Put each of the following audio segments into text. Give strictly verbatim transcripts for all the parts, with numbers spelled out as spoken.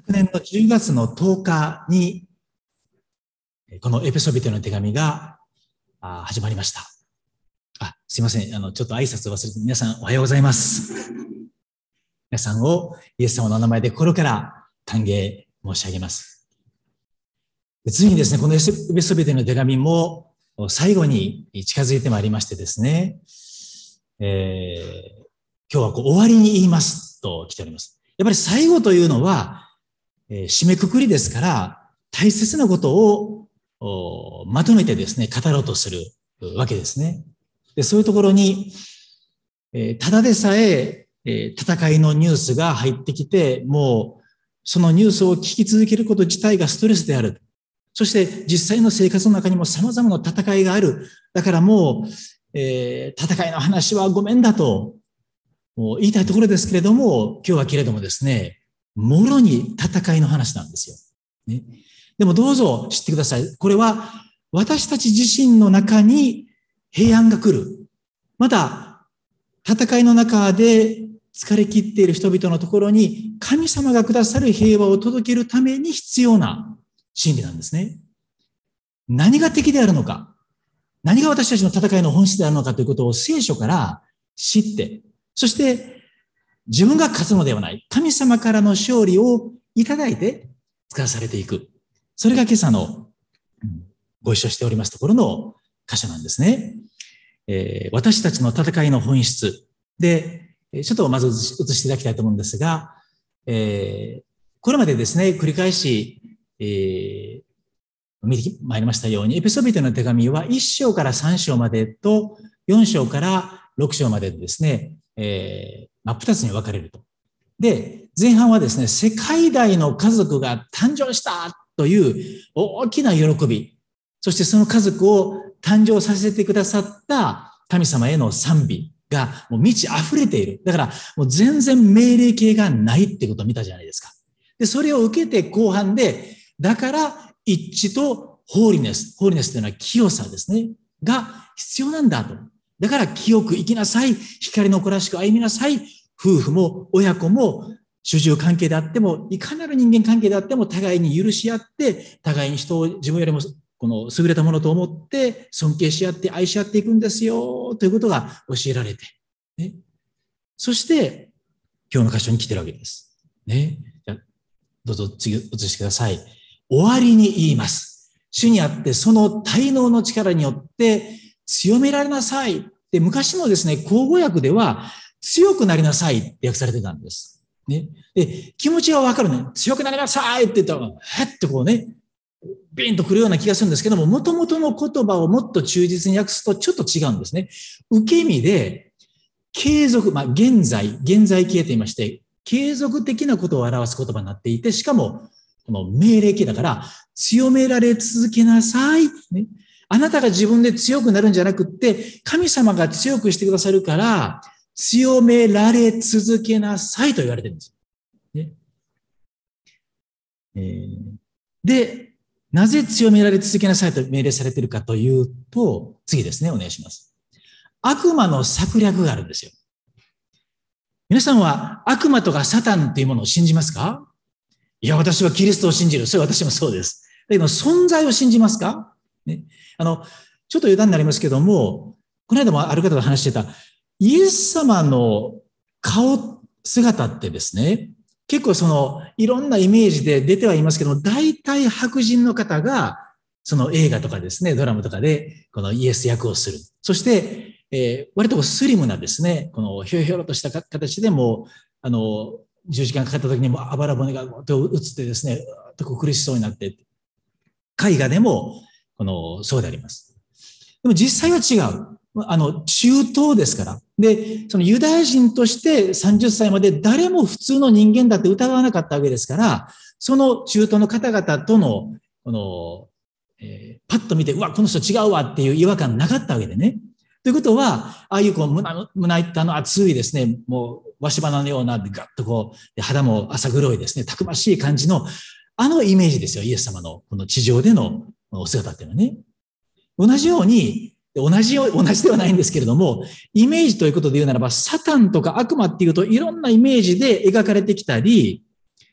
昨年のじゅうがつのとおかに、このエペソビテの手紙が始まりました。あ、すいません。あの、ちょっと挨拶を忘れて、皆さんおはようございます。皆さんをイエス様のお名前で心から歓迎申し上げます。次にですね、このエペソビテの手紙も最後に近づいてまいりましてですね、えー、今日はこう終わりに言いますと来ております。やっぱり最後というのは、えー、締めくくりですから、大切なことをまとめてですね、語ろうとするわけですね。で、そういうところに、えー、ただでさええー、戦いのニュースが入ってきて、もうそのニュースを聞き続けること自体がストレスである。そして実際の生活の中にも様々な戦いがある。だからもう、えー、戦いの話はごめんだと言いたいところですけれども、今日はけれどもですね、もろに戦いの話なんですよ。ね、でもどうぞ知ってください。これは私たち自身の中に平安が来る。また、戦いの中で疲れ切っている人々のところに神様がくださる平和を届けるために必要な真理なんですね。何が敵であるのか、何が私たちの戦いの本質であるのかということを聖書から知って、そして自分が勝つのではない、神様からの勝利をいただいて使わされていく。それが今朝のご一緒しておりますところの箇所なんですね。えー、私たちの戦いの本質で、ちょっとまず映していただきたいと思うんですが、えー、これまでですね、繰り返し、えー、見てまいりましたように、エペソビテの手紙はいっ章からさん章までとよん章からろく章まででですね、えー、真っ二つに分かれると。で、前半はですね、世界大の家族が誕生したという大きな喜び、そしてその家族を誕生させてくださった神様への賛美がもう満ち溢れている。だからもう全然命令形がないってことを見たじゃないですか。で、それを受けて後半で、だから一致とホーリネス、ホーリネスというのは清さですね、が必要なんだと。だから清く生きなさい、光の子らしく歩みなさい、夫婦も親子も主従関係であっても、いかなる人間関係であっても互いに許し合って、互いに人を自分よりもこの優れたものと思って尊敬し合って愛し合っていくんですよということが教えられて、ね、そして今日の箇所に来てるわけです。ね、じゃあどうぞ次移してください。終わりに言います。主にあってその大能の力によって強められなさい。で、昔のですね、口語訳では強くなりなさいって訳されてたんです。ね、で、気持ちがわかるね。強くなりなさいって言ったら、へってこうね、ビンとくるような気がするんですけども、元々の言葉をもっと忠実に訳すとちょっと違うんですね。受け身で、継続、まあ、現在、現在形と言いまして、継続的なことを表す言葉になっていて、しかも、この命令形だから、強められ続けなさい、ね。あなたが自分で強くなるんじゃなくって、神様が強くしてくださるから、強められ続けなさいと言われてるんです。ねえー、で、なぜ強められ続けなさいと命令されているかというと、次ですね、お願いします。悪魔の策略があるんですよ。皆さんは悪魔とかサタンというものを信じますか？いや、私はキリストを信じる。それは私もそうです。だけど、存在を信じますか？ね、あの、ちょっと余談になりますけども、この間もある方と話してた、イエス様の顔、姿ってですね、結構その、いろんなイメージで出てはいますけども、大体白人の方が、その映画とかですね、ドラマとかで、このイエス役をする。そして、えー、割とスリムなですね、このひょろひょろとした形でも、あの、じゅうじかんかかった時にもあばら骨が映ってですね、苦しそうになって、絵画でも、この、そうであります。でも実際は違う。あの、中東ですから。で、そのユダヤ人としてさんじゅっさいまで誰も普通の人間だって疑わなかったわけですから、その中東の方々との、この、えー、パッと見て、うわ、この人違うわっていう違和感なかったわけでね。ということは、ああいうこう胸、胸板の厚いですね、もう、わし花のような、ガッとこう、肌も浅黒いですね、たくましい感じの、あのイメージですよ、イエス様の、この地上でのお姿っていうのはね。同じように、同じよ、同じではないんですけれども、イメージということで言うならば、サタンとか悪魔っていうといろんなイメージで描かれてきたり、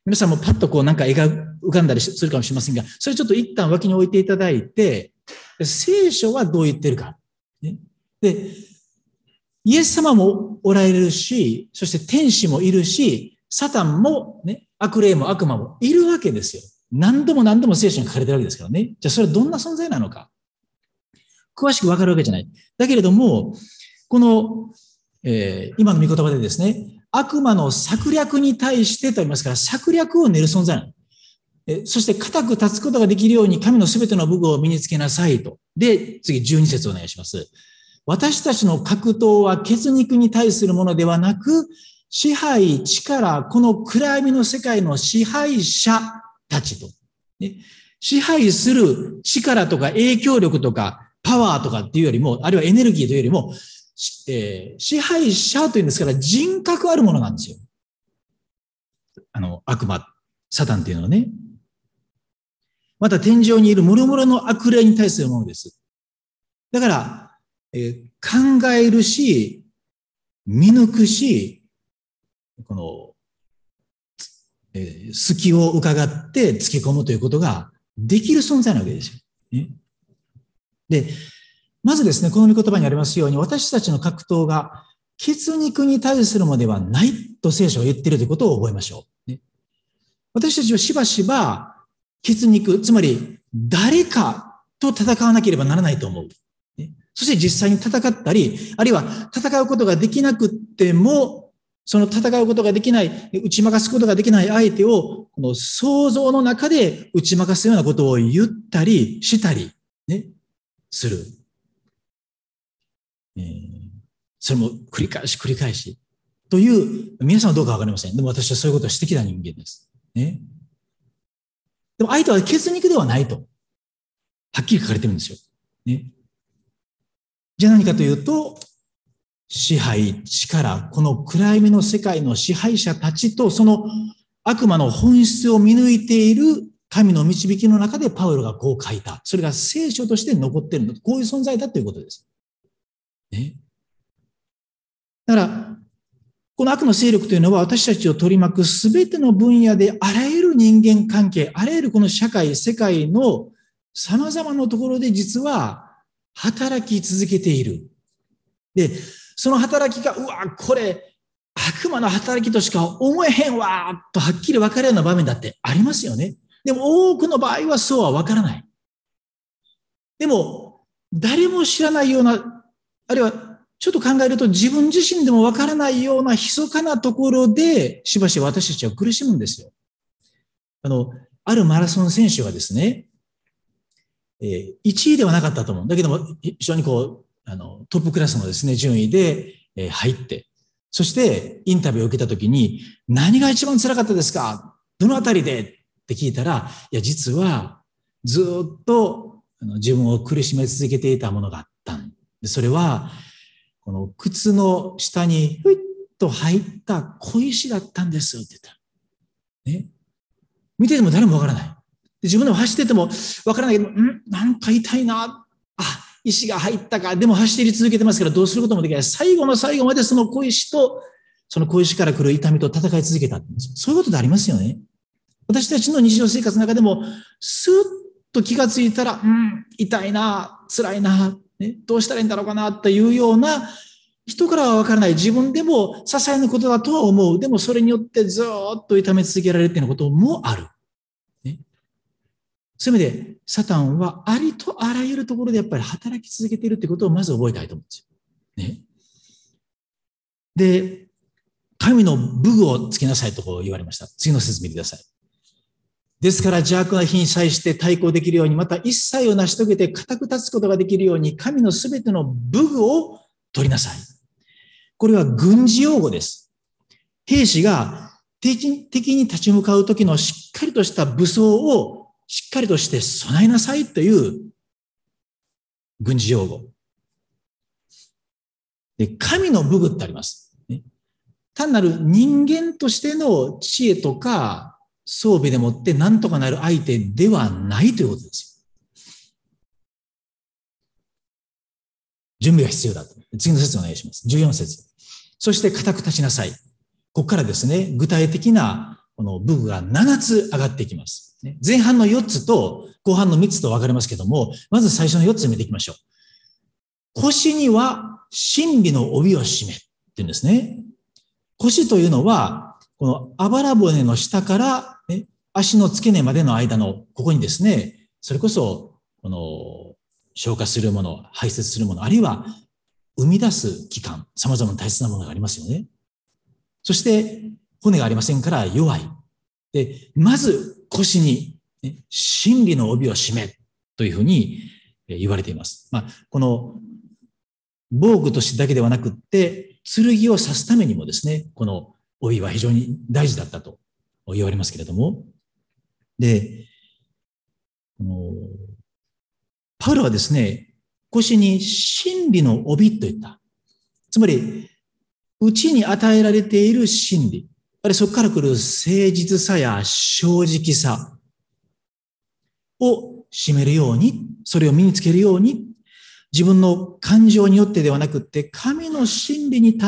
皆さんもパッとこうなんか絵が浮かんだりするかもしれませんが、それちょっと一旦脇に置いていただいて、聖書はどう言ってるか。ね、で、イエス様もおられるし、そして天使もいるし、サタンもね、悪霊も悪魔もいるわけですよ。何度も何度も聖書に書かれてるわけですからね。じゃあそれはどんな存在なのか。詳しくわかるわけじゃない。だけれども、この、えー、今の御言葉でですね、悪魔の策略に対してと言いますから、策略を練る存在なの。えそして固く立つことができるように神のすべての武具を身につけなさいと。で、次じゅうに節お願いします。私たちの格闘は血肉に対するものではなく、支配、力、この暗闇の世界の支配者たちと。ね、支配する力とか影響力とかパワーとかっていうよりも、あるいはエネルギーというよりも、えー、支配者というんですから人格あるものなんですよ。あの、悪魔、サタンっていうのはね。また天上にいる諸々の悪霊に対するものです。だから、えー、考えるし、見抜くし、この、えー、隙を伺って突き込むということができる存在なわけですよ。ね、で、まずですね、この御言葉にありますように、私たちの格闘が血肉に対するものではないと聖書は言っているということを覚えましょう。ね、私たちはしばしば血肉、つまり誰かと戦わなければならないと思う。ね、そして実際に戦ったり、あるいは戦うことができなくっても、その戦うことができない、打ち負かすことができない相手を、この想像の中で打ち負かすようなことを言ったりしたり、ね、する。えー、それも繰り返し繰り返し。という、皆さんはどうかわかりません。でも私はそういうことをしてきた人間です。ね。でも相手は血肉ではないと。はっきり書かれてるんですよ。ね。じゃあ何かというと、支配、力、この暗闇の世界の支配者たちとその悪魔の本質を見抜いている神の導きの中でパウロがこう書いた。それが聖書として残っているの。こういう存在だということです。ね。だから、この悪の勢力というのは私たちを取り巻くすべての分野であらゆる人間関係、あらゆるこの社会、世界の様々なところで実は働き続けている。で、その働きが、うわ、これ悪魔の働きとしか思えへんわ、とはっきり分かるような場面だってありますよね。でも多くの場合はそうは分からない。でも、誰も知らないような、あるいはちょっと考えると自分自身でもわからないような密かなところでしばしば私たちは苦しむんですよ。あの、あるマラソン選手がですね、えー、いちいではなかったと思う。だけども、非常にこう、あの、トップクラスのですね、順位で、えー、入って、そしてインタビューを受けたときに、何が一番辛かったですか？どのあたりでって聞いたら、いや、実はずっとあの自分を苦しめ続けていたものがあったんで、それは、この靴の下にふいっと入った小石だったんですって言った。ね。見てても誰もわからない。で自分でも走っててもわからないけど、んなんか痛いな。あ、石が入ったか。でも走り続けてますからどうすることもできない。最後の最後までその小石と、その小石から来る痛みと戦い続けた。そういうことでありますよね。私たちの日常生活の中でも、スーッと気がついたら、うん、痛いな、辛いな、ね、どうしたらいいんだろうかなというような、人からは分からない、自分でも些細なことだとは思う。でもそれによってずっと痛め続けられるということもある。ね、そういう意味で、サタンはありとあらゆるところでやっぱり働き続けているということをまず覚えたいと思うんですよ。ね、で、神の武具をつけなさいとこう言われました。次の説明ください。ですから邪悪な日に際して対抗できるように、また一切を成し遂げて固く立つことができるように、神のすべての武具を取りなさい。これは軍事用語です。兵士が敵、敵に立ち向かうときのしっかりとした武装をしっかりとして備えなさいという軍事用語。で、神の武具ってあります。ね、単なる人間としての知恵とか装備でもって何とかなる相手ではないということですよ。準備が必要だと。次の節お願いします。じゅうよん節。そして固く立ちなさい。ここからですね、具体的なこの武具がななつ上がっていきます。前半のよっつと後半のみっつと分かれますけども、まず最初のよっつ見ていきましょう。腰には真理の帯を締めって言うんですね。腰というのは、このあばら骨の下から、ね、足の付け根までの間のここにですね、それこそこの消化するもの、排泄するもの、あるいは生み出す器官、様々な大切なものがありますよね。そして骨がありませんから弱い。で、まず腰に、ね、真理の帯を締めというふうに言われています。まあ、この防具としてだけではなくって、剣を刺すためにもですね、この帯は非常に大事だったと言われますけれども、で、このパウロはですね、腰に真理の帯といった。つまり、内に与えられている真理。あれそこから来る誠実さや正直さを占めるように、それを身につけるように、自分の感情によってではなくって、神の真理に立って、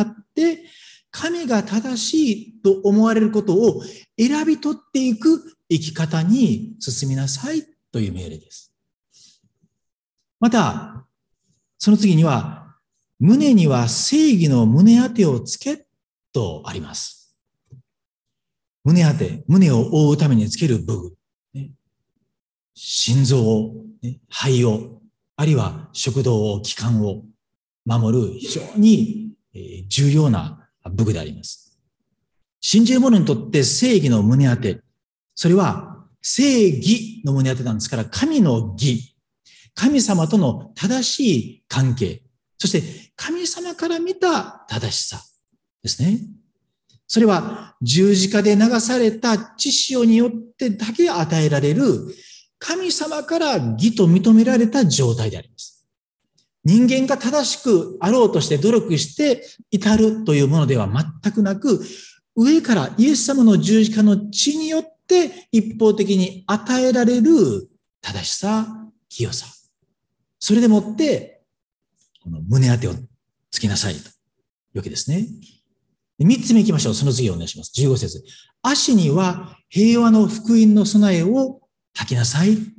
神が正しいと思われることを選び取っていく生き方に進みなさいという命令です。また、その次には、胸には正義の胸当てをつけとあります。胸当て、胸を覆うためにつける武具。ね、心臓を、ね、肺を、あるいは食道を、気管を守る非常に重要な武具であります。信じる者にとって正義の胸当て、それは正義の胸当てなんですから、神の義、神様との正しい関係、そして神様から見た正しさですね。それは十字架で流された血潮によってだけ与えられる神様から義と認められた状態であります。人間が正しくあろうとして努力して至るというものでは全くなく、上からイエス様の十字架の血によって一方的に与えられる正しさ、清さ。それでもって、この胸当てをつけなさいというわけですね。三つ目行きましょう。その次をお願いします。じゅうご節。足には平和の福音の備えを履きなさい。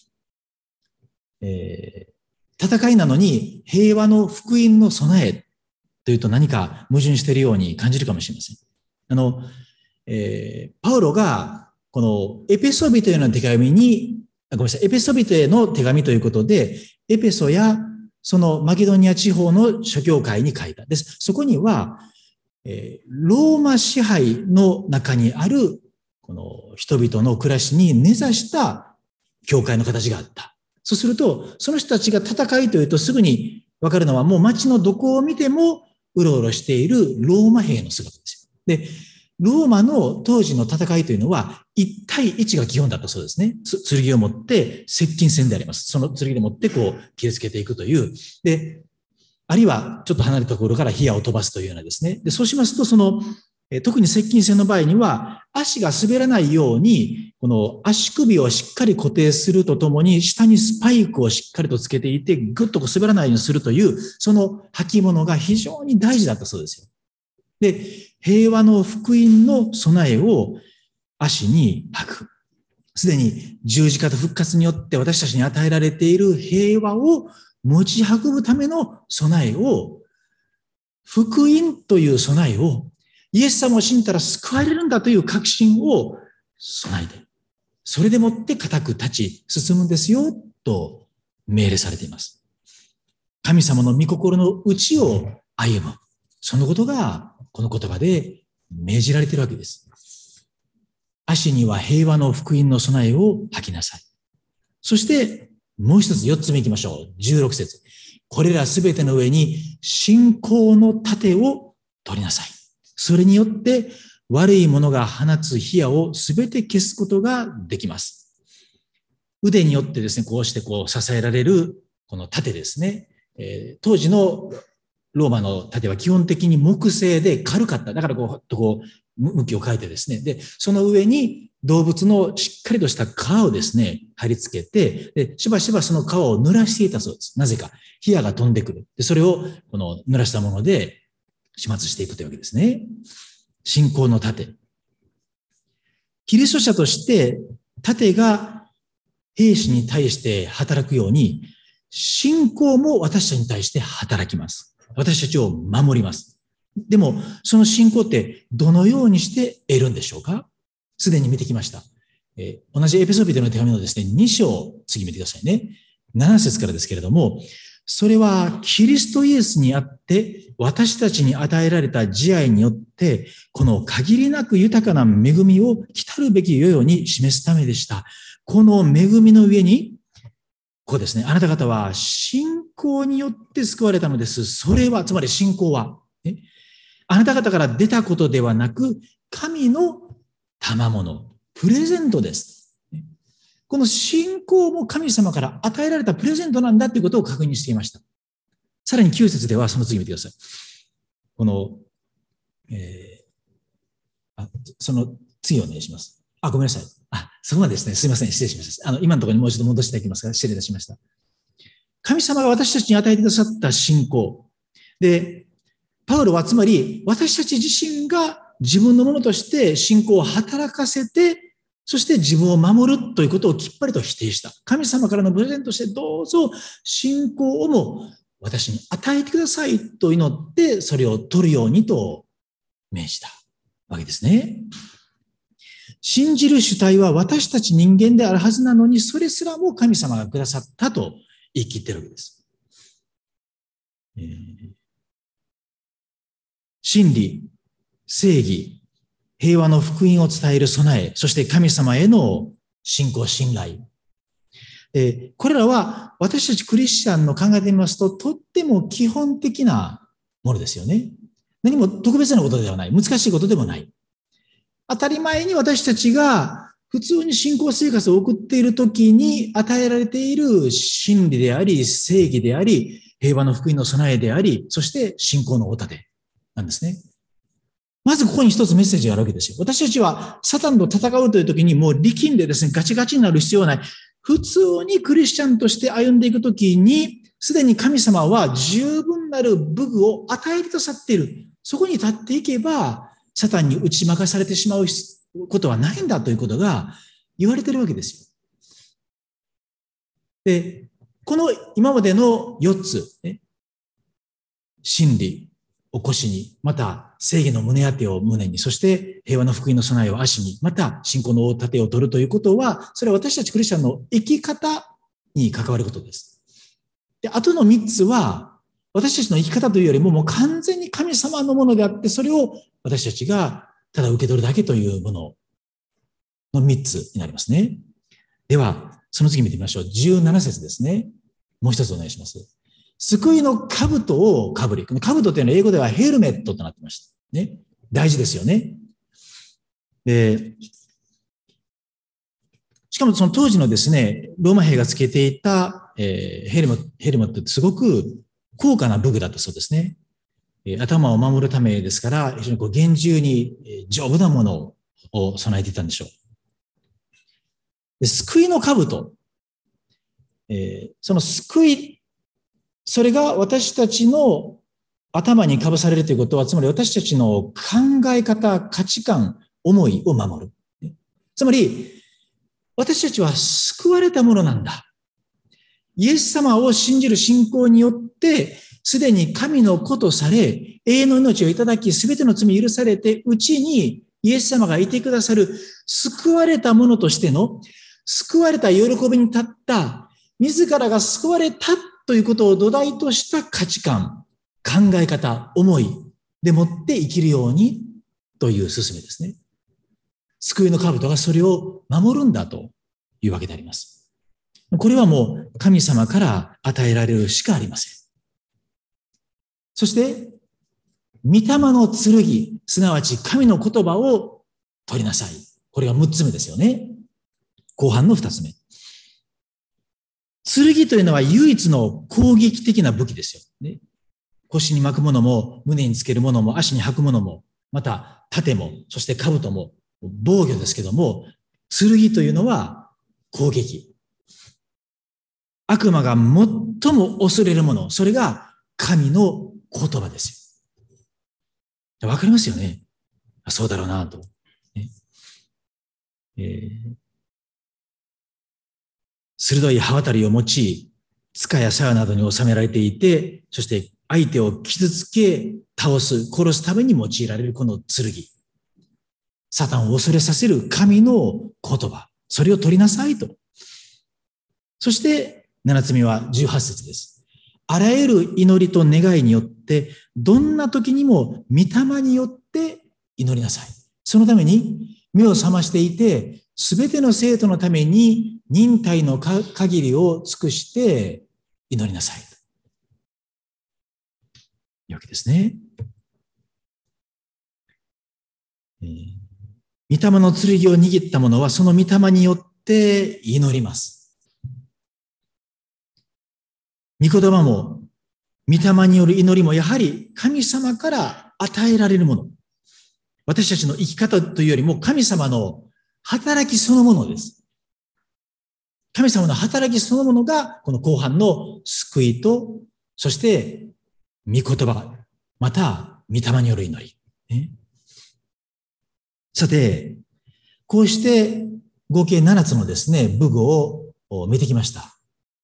えー、戦いなのに平和の福音の備えというと何か矛盾しているように感じるかもしれません。あの、えー、パウロがこのエペソビトへの手紙に、ごめんなさい、エペソビトへの手紙ということで、エペソやそのマケドニア地方の諸教会に書いた。です。そこには、えー、ローマ支配の中にあるこの人々の暮らしに根ざした教会の形があった。そうすると、その人たちが戦いというとすぐにわかるのは、もう街のどこを見てもうろうろしているローマ兵の姿ですよ。で、ローマの当時の戦いというのは、一対一が基本だったそうですね。剣を持って接近戦であります。その剣で持ってこう、切りつけていくという。で、あるいはちょっと離れたところから火矢を飛ばすというようなですね。で、そうしますと、その、特に接近戦の場合には、足が滑らないように、この足首をしっかり固定するとともに、下にスパイクをしっかりとつけていて、ぐっとこう滑らないようにするという、その履物が非常に大事だったそうですよ。で、平和の福音の備えを足に履く。すでに十字架と復活によって私たちに与えられている平和を持ち運ぶための備えを、福音という備えを、イエス様を信じたら救われるんだという確信を備えて、それでもって固く立ち進むんですよ、と命令されています。神様の御心の内を歩む。そのことがこの言葉で命じられているわけです。足には平和の福音の備えを履きなさい。そして、もう一つ四つ目行きましょう。じゅうろく節。これらすべての上に信仰の盾を取りなさい。それによって悪いものが放つ火矢をすべて消すことができます。腕によってですね、こうしてこう支えられるこの盾ですね。えー、当時のローマの盾は基本的に木製で軽かった。だからこう、とこう向きを変えてですね。で、その上に動物のしっかりとした皮をですね、貼り付けて、で、しばしばその皮を濡らしていたそうです。なぜか。火矢が飛んでくる。で、それをこの濡らしたもので始末していくというわけですね。信仰の盾。 キリスト者として盾が兵士に対して働くように、信仰も私たちに対して働きます。私たちを守ります。でも、その信仰ってどのようにして得るんでしょうか？すでに見てきました。えー、同じエペソビテの手紙のですね、に章、次見てくださいね。なな節からですけれども、それはキリストイエスにあって私たちに与えられた慈愛によって、この限りなく豊かな恵みを来たるべき世々に示すためでした。この恵みの上に、ここですね、あなた方は信仰によって救われたのです。それは、つまり信仰は、ね、あなた方から出たことではなく、神の賜物、プレゼントです。この信仰も神様から与えられたプレゼントなんだということを確認していました。さらにきゅう節ではその次見てください。この、えー、あその次お願いします。あ、ごめんなさい。あ、そこまでですね。すいません。失礼しました。あの、今のところにもう一度戻していただきますが、失礼いたしました。神様が私たちに与えてくださった信仰。で、パウロはつまり私たち自身が自分のものとして信仰を働かせて、そして自分を守るということをきっぱりと否定した。神様からのプレゼントとしてどうぞ信仰をも私に与えてくださいと祈ってそれを取るようにと命じたわけですね。信じる主体は私たち人間であるはずなのに、それすらも神様がくださったと言い切っているわけです。えー、真理、正義、平和の福音を伝える備え、そして神様への信仰、信頼。えー、これらは私たちクリスチャンの考えてみますと、とっても基本的なものですよね。何も特別なことではない。難しいことでもない。当たり前に私たちが普通に信仰生活を送っているときに与えられている真理であり、正義であり、平和の福音の備えであり、そして信仰のお盾なんですね。まずここに一つメッセージがあるわけですよ。私たちはサタンと戦うというときにもう力んでですね、ガチガチになる必要はない。普通にクリスチャンとして歩んでいくときに、すでに神様は十分なる武具を与えてくださっている。そこに立っていけば、サタンに打ち負かされてしまうことはないんだということが言われているわけですよ。で、この今までのよっつ、ね、真理、お腰に、また正義の胸当てを胸に、そして平和の福音の備えを足に、また信仰の大盾を取るということは、それは私たちクリスチャンの生き方に関わることです。で、あとのみっつは、私たちの生き方というよりも、もう完全に神様のものであって、それを私たちがただ受け取るだけというもののみっつになりますね。では、その次見てみましょう。じゅうなな節ですね。もう一つお願いします。救いの兜をかぶり。この兜というのは英語ではヘルメットとなってました。ね。大事ですよね。で、しかもその当時のですね、ローマ兵がつけていた、えー、ヘルメット、ヘルメットってすごく高価な武具だったそうですね。えー、頭を守るためですから、非常にこう厳重に丈夫なものを備えていたんでしょう。で、救いの兜。えー、その救い、それが私たちの頭にかぶされるということは、つまり私たちの考え方、価値観、思いを守る。つまり、私たちは救われたものなんだ。イエス様を信じる信仰によって、すでに神の子とされ、永遠の命をいただき、すべての罪許されて、うちにイエス様がいてくださる、救われたものとしての、救われた喜びに立った、自らが救われたということを土台とした価値観、考え方、思いでもって生きるようにという勧めですね。救いの兜がそれを守るんだというわけであります。これはもう神様から与えられるしかありません。そして、御霊の剣、すなわち神の言葉を取りなさい。これがむっつめですよね。後半のふたつめ。剣というのは唯一の攻撃的な武器ですよ。ね、腰に巻くものも、胸につけるものも、足に履くものも、また盾も、そして兜も防御ですけども、剣というのは攻撃。悪魔が最も恐れるもの、それが神の言葉ですよ。わかりますよね。そうだろうなと、ね。 えー、鋭い刃渡りを持ち、塚や鞘などに収められていて、そして相手を傷つけ、倒す、殺すために用いられるこの剣。サタンを恐れさせる神の言葉。それを取りなさいと。そして、七つ目はじゅうはち節です。あらゆる祈りと願いによって、どんな時にも御霊によって祈りなさい。そのために目を覚ましていて、すべての生徒のために忍耐の限りを尽くして祈りなさい。いうわけですね。えー、御霊の剣を握った者はその御霊によって祈ります。御言葉も、御霊による祈りもやはり神様から与えられるもの。私たちの生き方というよりも神様の働きそのものです。神様の働きそのものがこの後半の救いと、そして御言葉、また御霊による祈り。ね、さて、こうして合計ななつのですね、武具を見てきました。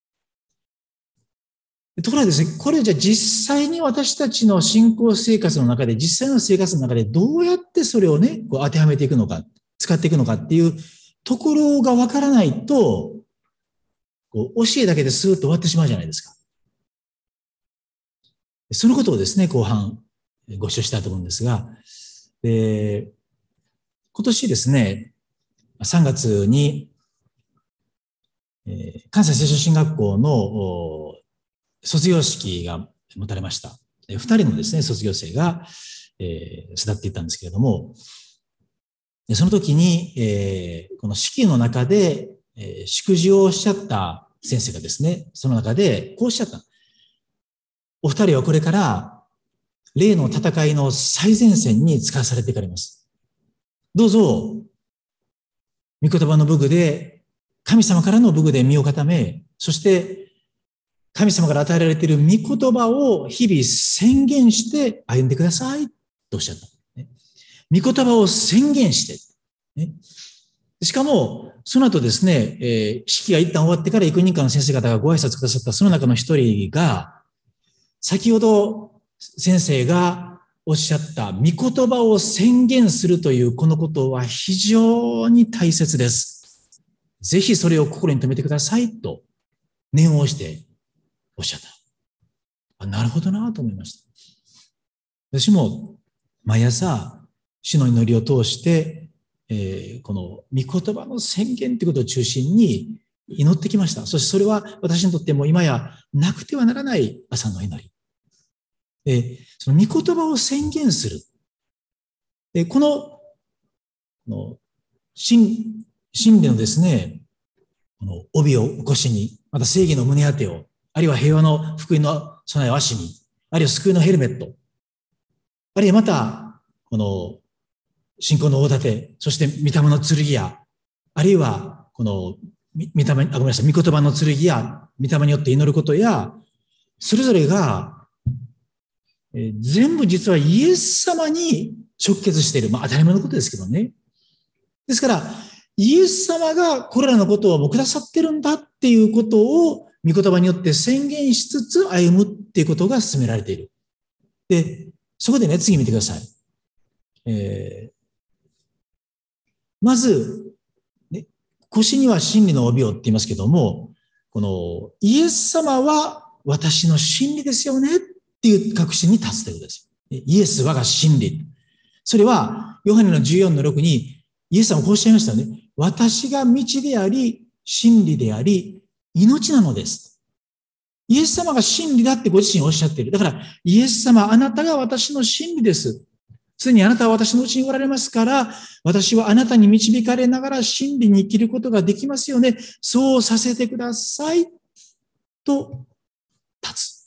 ところがですね、これじゃ実際に私たちの信仰生活の中で、実際の生活の中でどうやってそれをね、こう当てはめていくのか、使っていくのかっていうところがわからないと、こう教えだけでスーッと終わってしまうじゃないですか。そのことをですね、後半ご一緒したいと思うんですが、で今年ですね、さんがつに、えー、関西聖書進学校の卒業式が持たれました。二人のですね、卒業生が、えー、巣立っていったんですけれども、その時に、えー、この式の中で、えー、祝辞をおっしゃった先生がですね、その中でこうおっしゃった。お二人はこれから霊の戦いの最前線に使わされていかれます。どうぞ、御言葉の武具で、神様からの武具で身を固め、そして神様から与えられている御言葉を日々宣言して歩んでくださいとおっしゃった。御言葉を宣言して。ね、しかも、その後ですね、えー、式が一旦終わってから幾人かの先生方がご挨拶くださったその中の一人が、先ほど先生がおっしゃった御言葉を宣言するというこのことは非常に大切です。ぜひそれを心に留めてくださいと念を押しておっしゃった。あ、なるほどなと思いました。私も毎朝主の祈りを通して、えー、この御言葉の宣言ということを中心に祈ってきました。そしてそれは私にとっても今やなくてはならない朝の祈り。で、その御言葉を宣言する。で、この、この真、真理のですね、この帯を腰に、また正義の胸当てを、あるいは平和の福音の備えを足に、あるいは救いのヘルメット、あるいはまた、この信仰の大盾、そして御霊の剣や、あるいはこの御霊、あ、ごめんなさい、御言葉の剣や、御霊によって祈ることや、それぞれが、えー、全部実はイエス様に直結している。まあ当たり前のことですけどね。ですから、イエス様がこれらのことをもうくださってるんだっていうことを御言葉によって宣言しつつ歩むっていうことが進められている。で、そこでね、次見てください。えー、まず、ね、腰には真理の帯をって言いますけども、このイエス様は私の真理ですよねっていう確信に立つということです。イエスはが真理。それは、ヨハネのじゅうよんのろくに、イエス様はこうおっしゃいましたよね。私が道であり、真理であり、命なのです。イエス様が真理だってご自身おっしゃっている。だから、イエス様、あなたが私の真理です。すでにあなたは私のうちにおられますから、私はあなたに導かれながら真理に生きることができますよね。そうさせてください。と、立つ。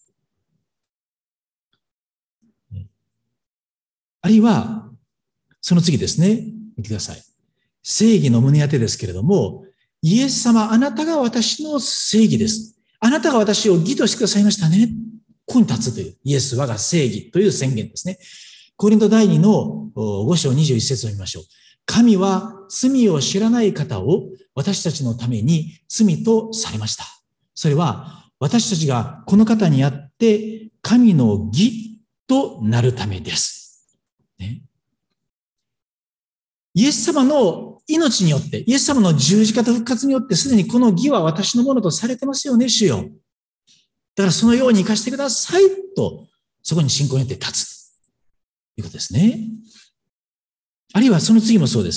あるいは、その次ですね。見てください。正義の胸当てですけれども、イエス様、あなたが私の正義です。あなたが私を義としてくださいましたね。ここに立つという、イエスはが正義という宣言ですね。コリント第二のご章にじゅういち節を見ましょう。神は罪を知らない方を私たちのために罪とされました。それは私たちがこの方にあって神の義となるためです。ね、イエス様の命によって、イエス様の十字架と復活によってすでにこの義は私のものとされてますよね、主よ。だからそのように生かしてくださいと、そこに信仰によって立つということですね。あるいはその次もそうです。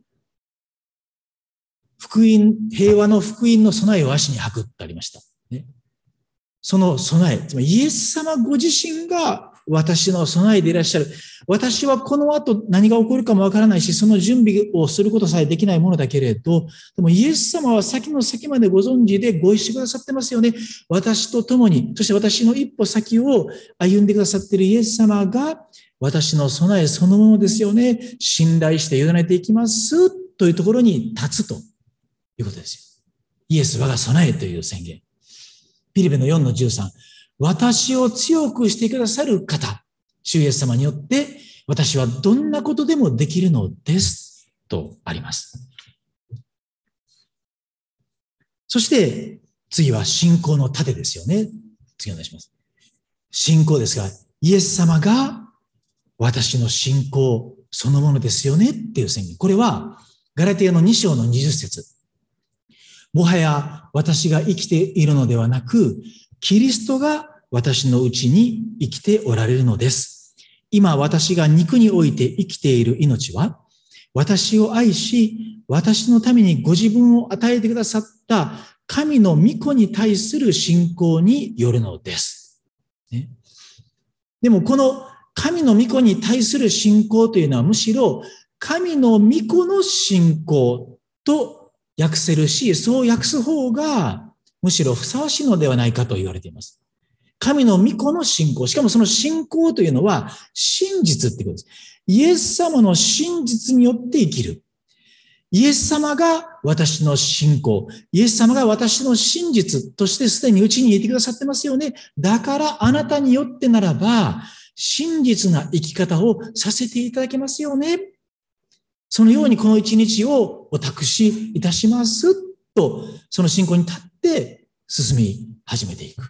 福音、平和の福音の備えを足に履くってありました。ね、その備え、つまりイエス様ご自身が私の備えでいらっしゃる。私はこの後何が起こるかもわからないし、その準備をすることさえできないものだけれど、でもイエス様は先の先までご存知でご一緒くださってますよね。私と共に、そして私の一歩先を歩んでくださっているイエス様が私の備えそのものですよね。信頼して委ねていきますというところに立つということですよ。イエス我が備えという宣言。ピリピのよんのじゅうさん。私を強くしてくださる方、主イエス様によって私はどんなことでもできるのですとあります。そして次は信仰の盾ですよね。次お願いします。信仰ですが、イエス様が私の信仰そのものですよねっていう宣言。これはガラテヤのに章のにじゅっ節。もはや私が生きているのではなく、キリストが私のうちに生きておられるのです。今私が肉において生きている命は、私を愛し、私のためにご自分を与えてくださった神の御子に対する信仰によるのです。ね、でもこの神の御子に対する信仰というのはむしろ神の御子の信仰と訳せるし、そう訳す方がむしろふさわしいのではないかと言われています。神の御子の信仰。しかもその信仰というのは真実ってことです。イエス様の真実によって生きる。イエス様が私の信仰。イエス様が私の真実としてすでにうちにいてくださってますよね。だからあなたによってならば、真実な生き方をさせていただけますよね。そのようにこの一日をお託しいたしますと、その信仰に立って進み始めていく。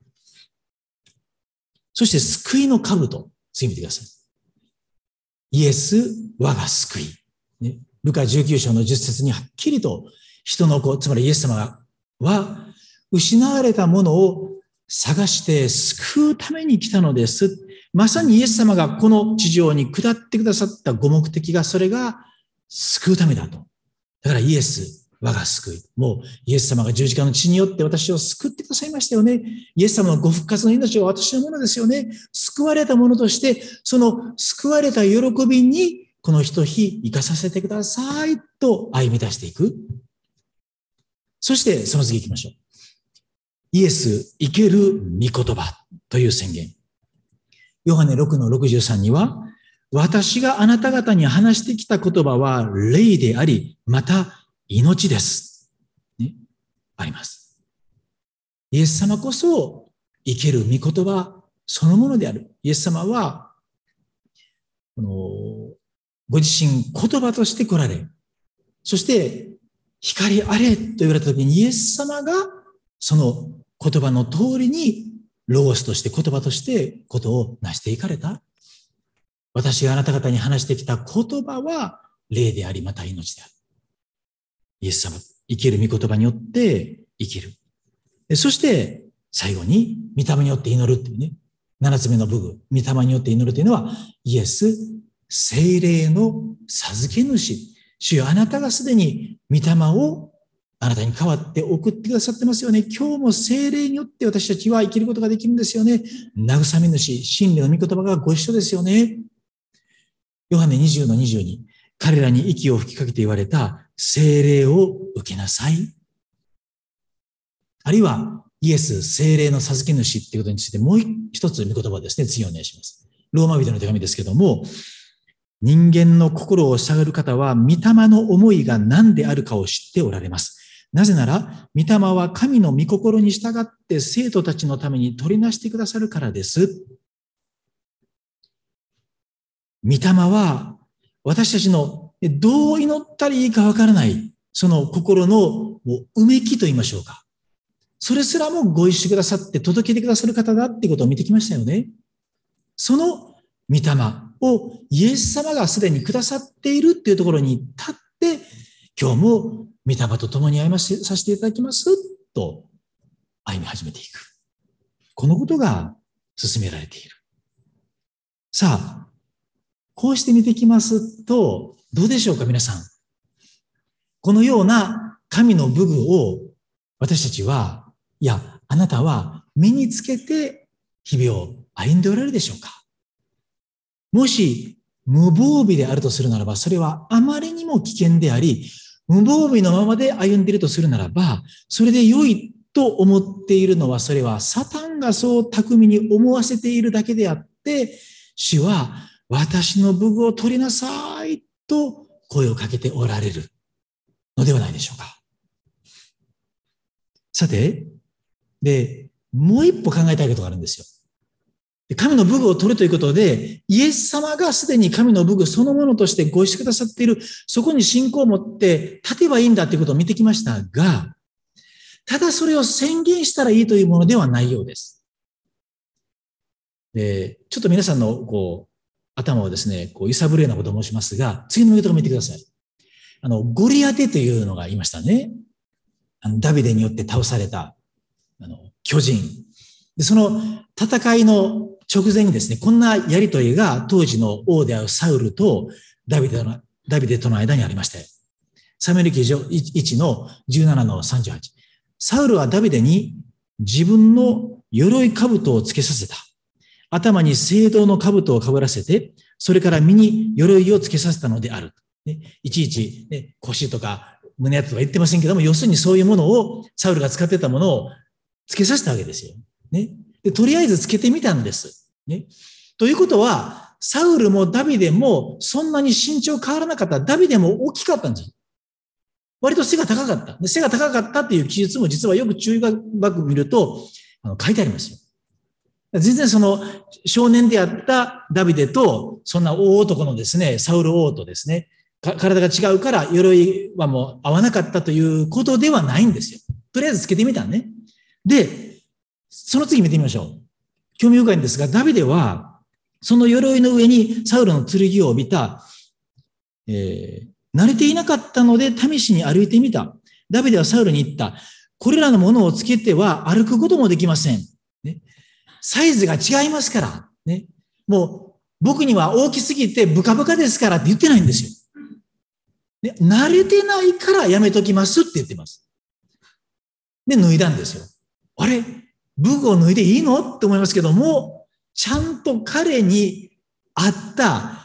そして救いの兜、次見てください。イエス、我が救い。ね、ルカじゅうきゅう章のじゅっ節にはっきりと、人の子、つまりイエス様は、失われたものを探して救うために来たのです。まさにイエス様がこの地上に下ってくださったご目的が、それが救うためだと。だからイエス、我が救い。もうイエス様が十字架の血によって私を救ってくださいましたよね。イエス様のご復活の命は私のものですよね。救われたものとして、その救われた喜びにこの一日生かさせてくださいと歩み出していく。そしてその次行きましょう。イエス生ける御言葉という宣言。ヨハネろくのろくじゅうさんには、私があなた方に話してきた言葉は霊であり、また命です。ね、あります。イエス様こそ生ける御言葉そのものである。イエス様は、このご自身言葉として来られ、そして光あれと言われたときにイエス様がその言葉の通りにロゴスとして言葉としてことを成していかれた。私があなた方に話してきた言葉は霊であり、また命である。イエス様、生きる御言葉によって生きる。そして最後に御霊によって祈るっていうね、七つ目の部分、御霊によって祈るというのは、イエス、聖霊の授け主。主よ、あなたがすでに御霊をあなたに代わって送ってくださってますよね。今日も聖霊によって私たちは生きることができるんですよね。慰め主、真理の御言葉がご一緒ですよね。ヨハネにじゅうのにじゅうに、彼らに息を吹きかけて言われた聖霊を受けなさい。あるいは、イエス、聖霊の授け主っていうことについてもう一つ御言葉ですね。次お願いします。ローマ人の手紙ですけども、人間の心を探る方は、御霊の思いが何であるかを知っておられます。なぜなら、御霊は神の御心に従って生徒たちのために取りなしてくださるからです。御霊は私たちのでどう祈ったらいいかわからない、その心のうめきと言いましょうか。それすらもご一緒くださって届けてくださる方だってことを見てきましたよね。その御霊をイエス様がすでにくださっているっていうところに立って、今日も御霊と共に歩まさせていただきますと歩み始めていく。このことが進められている。さあ、こうして見てきますと、どうでしょうか皆さん。このような神の武具を私たちは、いや、あなたは身につけて日々を歩んでおられるでしょうか。もし無防備であるとするならば、それはあまりにも危険であり、無防備のままで歩んでいるとするならば、それで良いと思っているのは、それはサタンがそう巧みに思わせているだけであって、主は私の武具を取りなさいと声をかけておられるのではないでしょうか。さて、で、もう一歩考えたいことがあるんですよ。神の武具を取るということで、イエス様がすでに神の武具そのものとしてご一緒くださっている、そこに信仰を持って立てばいいんだということを見てきましたが、ただそれを宣言したらいいというものではないようです。で、ちょっと皆さんのこう頭をですね、こう揺さぶるようなことを申しますが、次のことを見てください。あの、ゴリアテというのがいましたね。あのダビデによって倒されたあの巨人。で、その戦いの直前にですね、こんなやりとりが当時の王であるサウルとダビデの、ダビデとの間にありまして、サムエル記いちのじゅうななのさんじゅうはち。サウルはダビデに自分の鎧兜をつけさせた。頭に青銅の兜をかぶらせて、それから身に鎧をつけさせたのである。ね、いちいち、ね、腰とか胸当てとか言ってませんけども、要するにそういうものを、サウルが使ってたものをつけさせたわけですよ。ね。で、とりあえずつけてみたんです。ね。ということは、サウルもダビデもそんなに身長変わらなかった。ダビデも大きかったんです。割と背が高かった。で、背が高かったっていう記述も実はよく注意深く見ると、あの書いてありますよ。全然その少年であったダビデと、そんな大男のですね、サウル王とですね、体が違うから鎧はもう合わなかったということではないんですよ。とりあえずつけてみたんね。で、その次見てみましょう。興味深いんですが、ダビデは、その鎧の上にサウルの剣を帯びた、えー、慣れていなかったので試しに歩いてみた。ダビデはサウルに言った。これらのものをつけては歩くこともできません。ね、サイズが違いますから。ね、もう僕には大きすぎてブカブカですからって言ってないんですよ。ね、慣れてないからやめときますって言ってます。で、脱いだんですよ。あれ武具を脱いでいいのって思いますけども、ちゃんと彼に合った、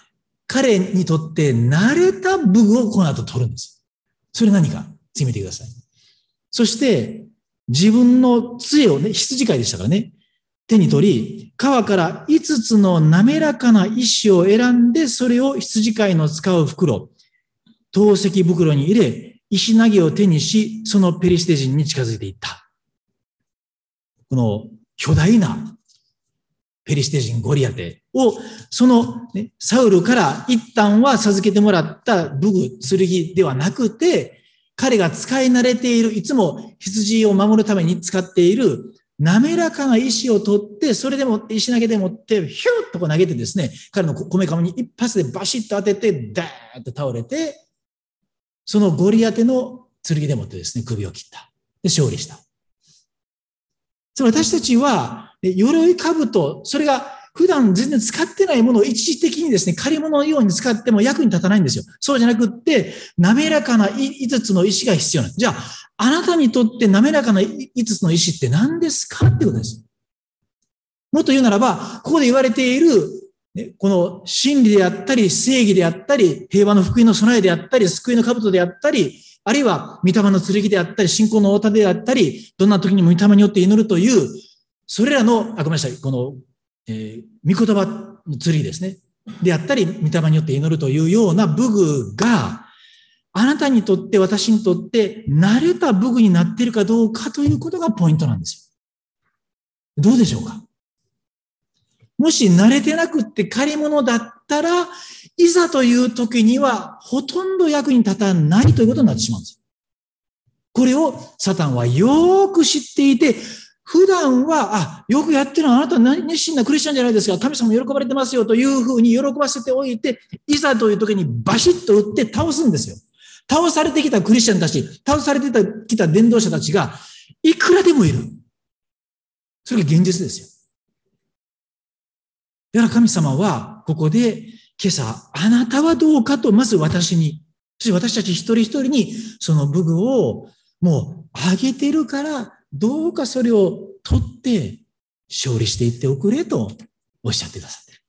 彼にとって慣れた武具をこの後取るんです。それ何か次見てください。そして、自分の杖をね、羊飼いでしたからね、手に取り、川から五つの滑らかな石を選んで、それを羊飼いの使う袋、透石袋に入れ、石投げを手にし、そのペリシテ人に近づいていった。この巨大なペリシテ人ゴリアテを、その、ね、サウルから一旦は授けてもらった武具、剣ではなくて、彼が使い慣れている、いつも羊を守るために使っている滑らかな石を取って、それでも石投げで持って、ヒューッとこう投げてですね、彼のこめかみに一発でバシッと当てて、ダーッと倒れて、そのゴリアテの剣でもってですね、首を切った。で、勝利した。つまり私たちは、鎧兜、それが普段全然使ってないものを一時的にですね、借り物のように使っても役に立たないんですよ。そうじゃなくって、滑らかな五つの石が必要なんです。じゃあ、あなたにとって滑らかな五つの石って何ですかってことです。もっと言うならば、ここで言われている、ね、この真理であったり、正義であったり、平和の福音の備えであったり、救いの兜であったり、あるいは、御霊の剣であったり、信仰の大盾であったり、どんな時にも御霊によって祈るという、それらの、あ、ごめんなさい、この、えー、御言葉の剣ですね。であったり、御霊によって祈るというような武具が、あなたにとって、私にとって、慣れた武具になっているかどうかということがポイントなんですよ。どうでしょうか？ もし慣れてなくって借り物だったら、いざという時にはほとんど役に立たないということになってしまうんですよ。これをサタンはよーく知っていて、普段は、あ、よくやってるのはあなたは熱心なクリスチャンじゃないですか。神様喜ばれてますよというふうに喜ばせておいて、いざという時にバシッと打って倒すんですよ。倒されてきたクリスチャンたち、倒されてきた伝道者たちがいくらでもいる。それが現実ですよ。だから神様はここで今朝、あなたはどうかとまず私に、そして私たち一人一人にその武具をもうあげてるから、どうかそれを取って勝利していっておくれとおっしゃってくださっている。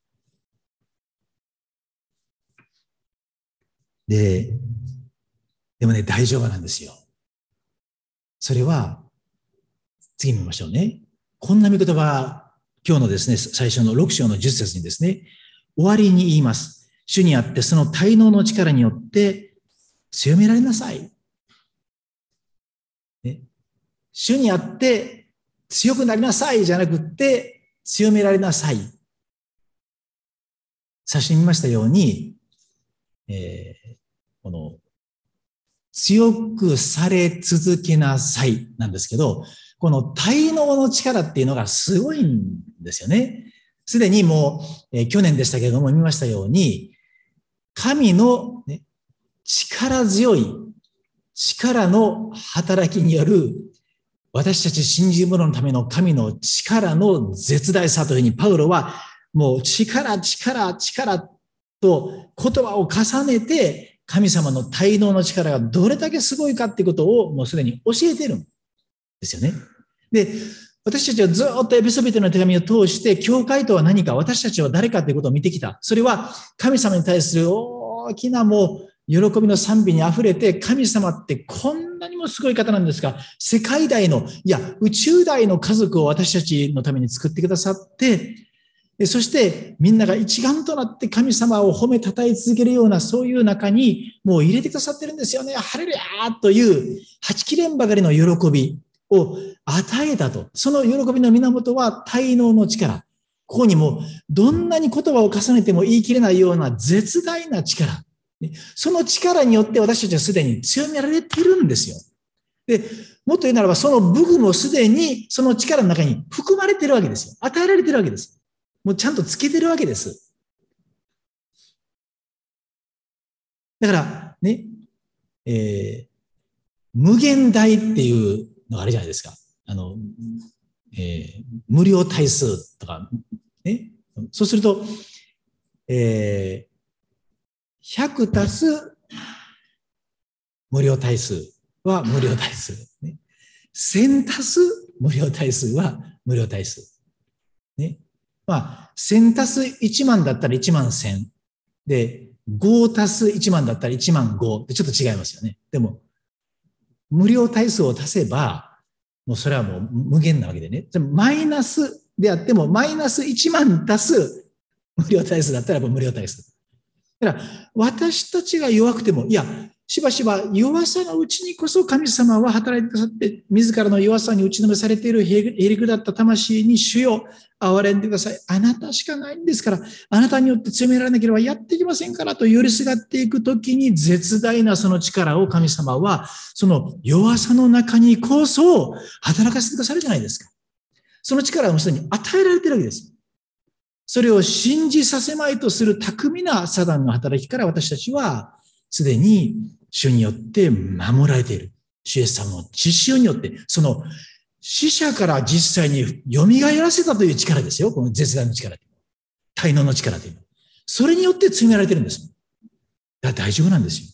で、でもね、大丈夫なんですよ。それは、次見ましょうね。こんな見言葉、今日のですね、最初のろく章のじゅっ節にですね、終わりに言います。主にあってその滞納の力によって強められなさい。ね、主にあって強くなりなさいじゃなくって強められなさい。最初に見ましたように、えー、この強くされ続けなさいなんですけど、この滞納の力っていうのがすごいんですよね。すでにもう、えー、去年でしたけれども見ましたように、神の、ね、力強い力の働きによる私たち信じる者のための神の力の絶大さというふうにパウロはもう力、力、力と言葉を重ねて神様の滞納の力がどれだけすごいかっていうことをもうすでに教えているんですよね。で、私たちはずっとエペソビテの手紙を通して教会とは何か、私たちは誰かということを見てきた。それは神様に対する大きなもう喜びの賛美にあふれて、神様ってこんなにもすごい方なんですが、世界大の、いや、宇宙大の家族を私たちのために作ってくださって、そしてみんなが一丸となって神様を褒めたたえ続けるようなそういう中にもう入れてくださってるんですよね。ハレルヤーというはちきれんばかりの喜びを与えたと。その喜びの源は滞納の力。ここにもどんなに言葉を重ねても言い切れないような絶大な力。その力によって私たちはすでに強められているんですよ。で、もっと言うならばその武具もすでにその力の中に含まれているわけですよ。与えられているわけです。もうちゃんとつけてるわけです。だからね、えー、無限大っていうのがあるじゃないですか。あの、えー、無料対数とか、ね。そうすると、えー、ひゃく足す無料対数は無料対数。ね、せん足す無料対数は無料対数。ね。まあ、せん足すいちまんだったらいちまんせん。で、ご足すいちまんだったらいちまんごってちょっと違いますよね。でも、無料対数を足せば、もうそれはもう無限なわけでね。マイナスであっても、マイナスいちまん足す無料対数だったら無料対数。だから、私たちが弱くても、いや、しばしば弱さのうちにこそ神様は働いてくださって、自らの弱さに打ちのめされているへりくだった魂に主よ、憐れんでください。あなたしかないんですから、あなたによって強められなければやっていきませんからと寄りすがっていくときに絶大なその力を神様は、その弱さの中にこそ働かせてくださるじゃないですか。その力をすでに与えられているわけです。それを信じさせまいとする巧みなサタンの働きから私たちはすでに主によって守られている。主イエス様の血潮によって、その死者から実際に蘇らせたという力ですよ。この絶大の力。滞納の力というの。それによって積められているんです。だから大丈夫なんですよ。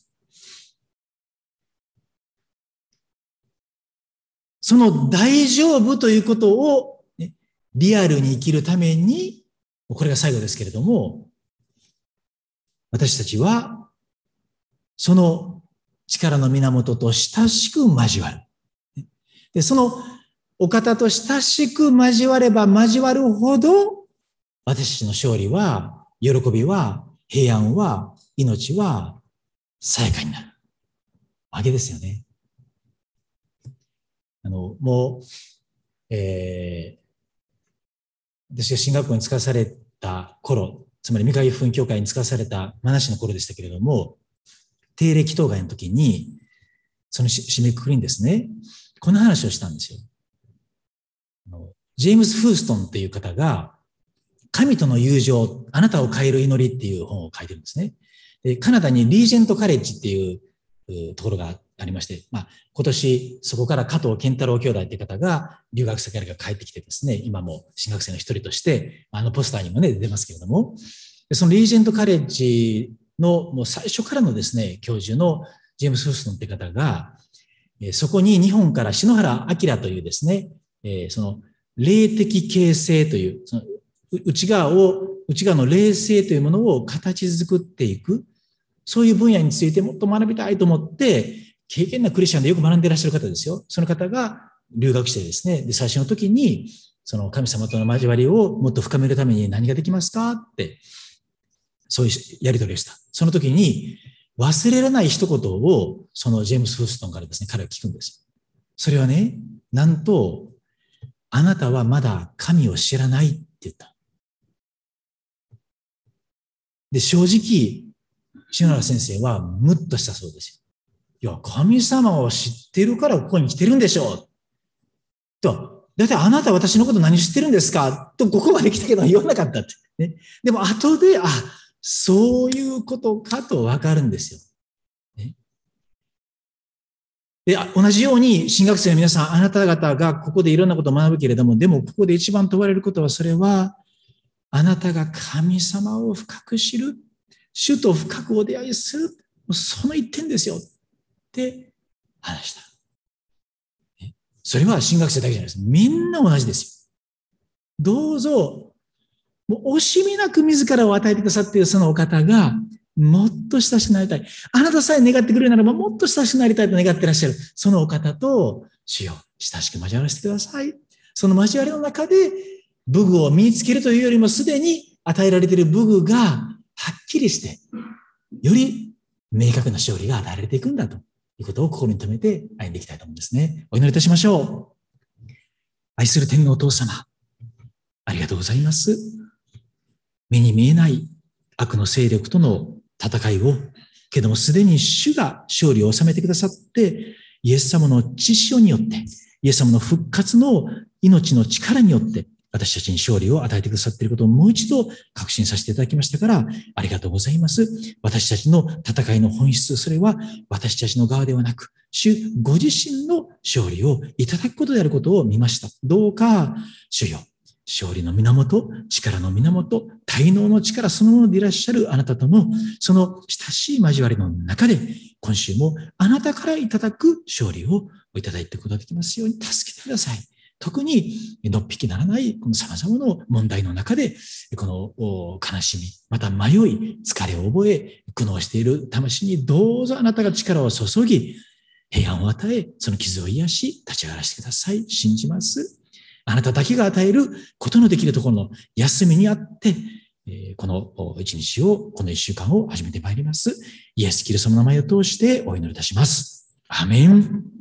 その大丈夫ということを、ね、リアルに生きるために、これが最後ですけれども、私たちは、その力の源と親しく交わる。で、そのお方と親しく交われば交わるほど、私たちの勝利は、喜びは、平安は、命は、さやかになるわけですよね。あの、もう、えー、私が進学校に使わされった頃、つまり未開福音教会に使わされたマナシの頃でしたけれども、定例祈祷会の時に、その締めくくりにですね、この話をしたんですよ。ジェームス・フーストンっていう方が、神との友情、あなたを変える祈りっていう本を書いてるんですね。でカナダにリージェントカレッジっていうところがありまして、まあ、今年そこから加藤健太郎兄弟っていう方が留学先から帰ってきてですね、今も進学生の一人として、あのポスターにもね、出ますけれども、そのリージェントカレッジのもう最初からのですね、教授のジェームス・フーストンって方が、そこに日本から篠原明というですね、その霊的形成という、その内側を、内側の霊性というものを形作っていく、そういう分野についてもっと学びたいと思って、経験なクリスチャンでよく学んでいらっしゃる方ですよ。その方が留学してですね、で、最初の時に、その神様との交わりをもっと深めるために何ができますかって、そういうやり取りをした。その時に、忘れられない一言を、そのジェームス・フーストンからですね、彼は聞くんですよ。それはね、なんと、あなたはまだ神を知らないって言った。で、正直、篠原先生はムッとしたそうですよ。いや、神様を知ってるからここに来てるんでしょう。と、だってあなた私のこと何知ってるんですかと、ここまで来たけど言わなかったって。ね、でも後で、あ、そういうことかとわかるんですよ。ね、で、同じように新学生の皆さん、あなた方がここでいろんなことを学ぶけれども、でもここで一番問われることは、それは、あなたが神様を深く知る。主と深くお出会いする。その一点ですよ。って話した。それは新学生だけじゃないです。みんな同じですよ。どうぞ、もう惜しみなく自らを与えてくださっているそのお方が、もっと親しくなりたい。あなたさえ願ってくれるならば、もっと親しくなりたいと願っていらっしゃる。そのお方と、主よ、親しく交わらせてください。その交わりの中で、武具を身につけるというよりも、すでに与えられている武具が、はっきりして、より明確な勝利が与えられていくんだということを心に留めて歩んでいきたいと思うんですね。お祈りいたしましょう。愛する天のお父様、ありがとうございます。目に見えない悪の勢力との戦いを、けどもすでに主が勝利を収めてくださって、イエス様の血潮によって、イエス様の復活の命の力によって、私たちに勝利を与えてくださっていることをもう一度確信させていただきましたから、ありがとうございます。私たちの戦いの本質、それは私たちの側ではなく、主ご自身の勝利をいただくことであることを見ました。どうか、主よ、勝利の源、力の源、大能の力そのものでいらっしゃるあなたとの、その親しい交わりの中で、今週もあなたからいただく勝利をいただいていくことができますように助けてください。特にのっぴきならないこの様々な問題の中で、この悲しみ、また迷い、疲れを覚え、苦悩している魂にどうぞあなたが力を注ぎ、平安を与え、その傷を癒し、立ち上がらせてください。信じます。あなただけが与えることのできるところの休みにあって、この一日を、この一週間を始めてまいります。イエス・キリストの名前を通してお祈りいたします。アメン。